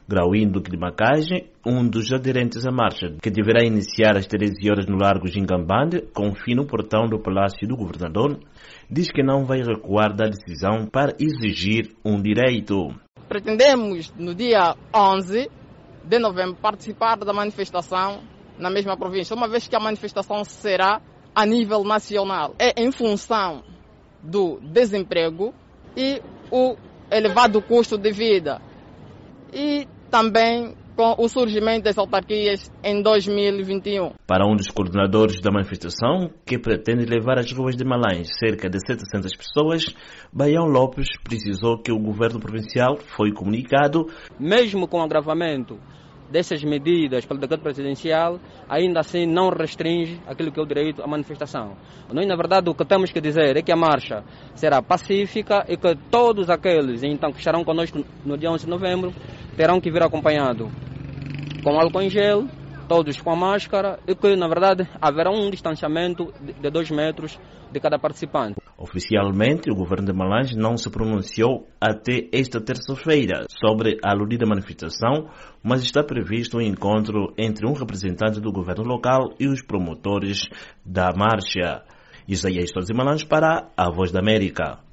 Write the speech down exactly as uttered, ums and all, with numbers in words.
Grauim Duque de Macagem, um dos aderentes à marcha, que deverá iniciar às treze horas no Largo Gingambande, com fim no portão do Palácio do Governador, diz que não vai recuar da decisão para exigir um direito. Pretendemos, no dia onze de novembro, participar da manifestação na mesma província, uma vez que a manifestação será a nível nacional. É em função do desemprego e o elevado custo de vida. E também com o surgimento das autarquias em dois mil e vinte e um. Para um dos coordenadores da manifestação, que pretende levar às ruas de Malanje cerca de setecentas pessoas, Baião Lopes precisou que o governo provincial foi comunicado. Mesmo com o agravamento dessas medidas pelo decreto presidencial, ainda assim não restringe aquilo que é o direito à manifestação. Nós, na verdade, o que temos que dizer é que a marcha será pacífica e que todos aqueles então, que estarão conosco no dia onze de novembro terão que vir acompanhado com álcool em gel, todos com a máscara, e que, na verdade, haverá um distanciamento de dois metros de cada participante. Oficialmente, o governo de Malanje não se pronunciou até esta terça-feira sobre a aludida manifestação, mas está previsto um encontro entre um representante do governo local e os promotores da marcha. Isaías Sousa de Malanje para a Voz da América.